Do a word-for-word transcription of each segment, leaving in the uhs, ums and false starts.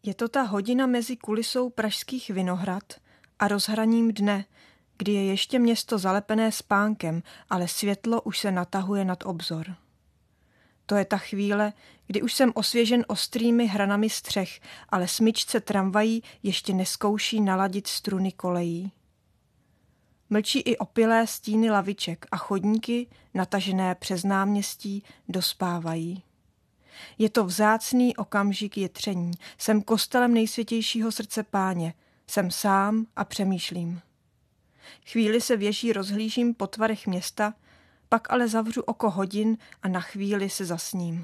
Je to ta hodina mezi kulisou pražských Vinohrad a rozhraním dne, kdy je ještě město zalepené spánkem, ale světlo už se natahuje nad obzor. To je ta chvíle, kdy už jsem osvěžen ostrými hranami střech, ale smyčce tramvají ještě neskouší naladit struny kolejí. Mlčí i opilé stíny laviček a chodníky, natažené přes náměstí, dospávají. Je to vzácný okamžik jetření. Jsem kostelem nejsvětějšího srdce Páně. Jsem sám a přemýšlím. Chvíli se věží rozhlížím po tvarech města, pak ale zavřu oko hodin a na chvíli se zasním.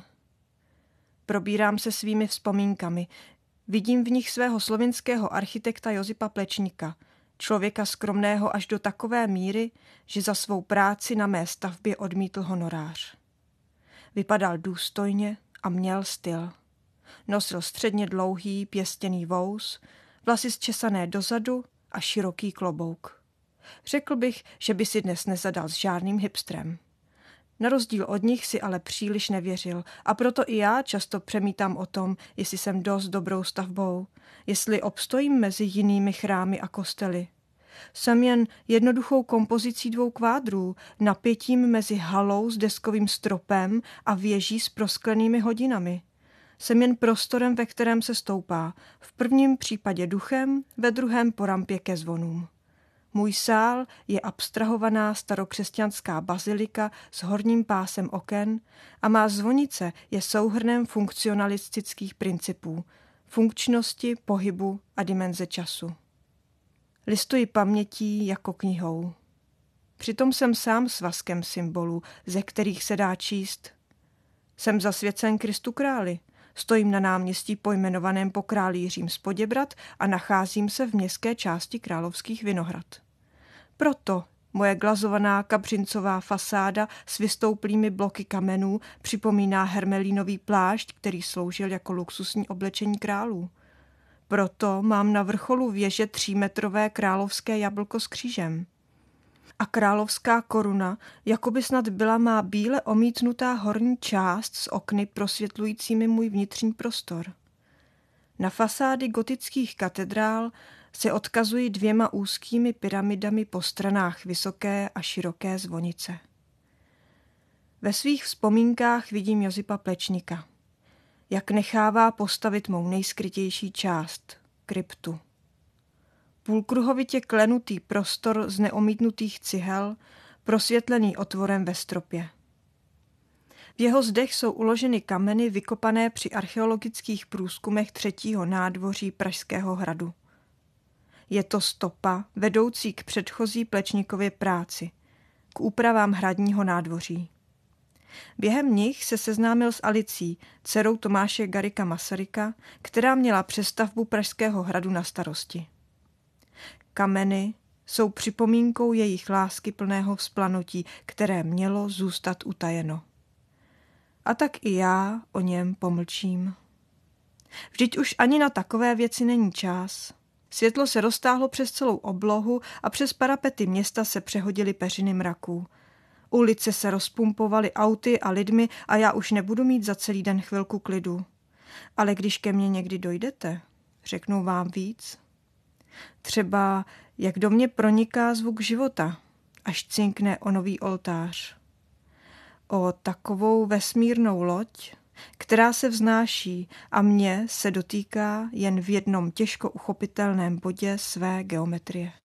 Probírám se svými vzpomínkami. Vidím v nich svého slovinského architekta Josipa Plečnika, člověka skromného až do takové míry, že za svou práci na mé stavbě odmítl honorář. Vypadal důstojně a měl styl. Nosil středně dlouhý pěstěný vous, vlasy zčesané dozadu a široký klobouk. Řekl bych, že by si dnes nezadal s žádným hipstrem. Na rozdíl od nich si ale příliš nevěřil a proto i já často přemítám o tom, jestli jsem dost dobrou stavbou, jestli obstojím mezi jinými chrámy a kostely. Jsem jen jednoduchou kompozicí dvou kvádrů, napětím mezi halou s deskovým stropem a věží s prosklenými hodinami. Jsem jen prostorem, ve kterém se stoupá, v prvním případě duchem, ve druhém po rampě ke zvonům. Můj sál je abstrahovaná starokřesťanská bazilika s horním pásem oken a má zvonice je souhrnem funkcionalistických principů, funkčnosti, pohybu a dimenze času. Listuji pamětí jako knihou. Přitom jsem sám svazkem symbolů, ze kterých se dá číst. Jsem zasvěcen Kristu králi. Stojím na náměstí pojmenovaném po králi Jiřím z Poděbrad a nacházím se v městské části Královských Vinohrad. Proto moje glazovaná kapřincová fasáda s vystouplými bloky kamenů připomíná hermelínový plášť, který sloužil jako luxusní oblečení králů. Proto mám na vrcholu věže třímetrové královské jablko s křížem. A královská koruna jakoby snad byla má bíle omítnutá horní část s okny prosvětlujícími můj vnitřní prostor. Na fasády gotických katedrál se odkazují dvěma úzkými pyramidami po stranách vysoké a široké zvonice. Ve svých vzpomínkách vidím Josipa Plečnika, jak nechává postavit mou nejskrytější část, kryptu. Půlkruhovitě klenutý prostor z neomítnutých cihel, prosvětlený otvorem ve stropě. V jeho zdech jsou uloženy kameny vykopané při archeologických průzkumech třetího nádvoří Pražského hradu. Je to stopa vedoucí k předchozí Plečnikově práci, k úpravám hradního nádvoří. Během nich se seznámil s Alicí, dcerou Tomáše Garrigua Masaryka, která měla přestavbu Pražského hradu na starosti. Kameny jsou připomínkou jejich lásky plného vzplanutí, které mělo zůstat utajeno. A tak i já o něm pomlčím. Vždyť už ani na takové věci není čas. Světlo se roztáhlo přes celou oblohu a přes parapety města se přehodily peřiny mraků. Ulice se rozpumpovaly auty a lidmi a já už nebudu mít za celý den chvilku klidu. Ale když ke mně někdy dojdete, řeknu vám víc. Třeba, jak do mě proniká zvuk života, až cinkne o nový oltář. O takovou vesmírnou loď, která se vznáší a mě se dotýká jen v jednom těžko uchopitelném bodě své geometrie.